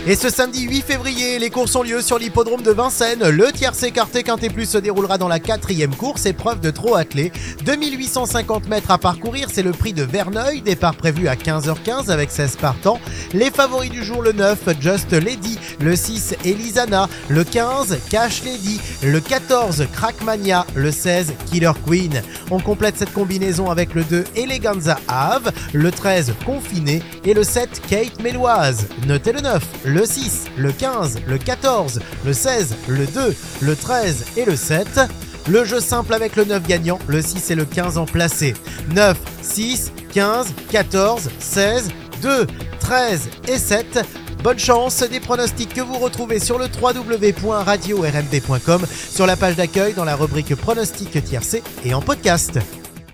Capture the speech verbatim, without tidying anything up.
Et ce samedi huit février, les courses ont lieu sur l'hippodrome de Vincennes. Le tiercé quarté quinté plus se déroulera dans la quatrième course, épreuve de trot attelé. deux mille huit cent cinquante mètres à parcourir, c'est le prix de Verneuil. Départ prévu à quinze heures quinze avec seize partants. Les favoris du jour, le neuf, Just Lady. Le six, Elisana. Le quinze, Cash Lady. Le quatorze, Crackmania. Le seize, Killer Queen. On complète cette combinaison avec le deux, Eleganza Ave. Le treize, Confiné. Et le sept, Kate Méloise. Notez le neuf, le six, le quinze, le quatorze, le seize, le deux, le treize et le sept. Le jeu simple avec le neuf gagnant, le six et le quinze en placé. neuf, six, quinze, quatorze, seize, deux, treize et sept. Bonne chance, des pronostics que vous retrouvez sur le w w w point radio r m d point com, sur la page d'accueil dans la rubrique pronostics tiercé et en podcast.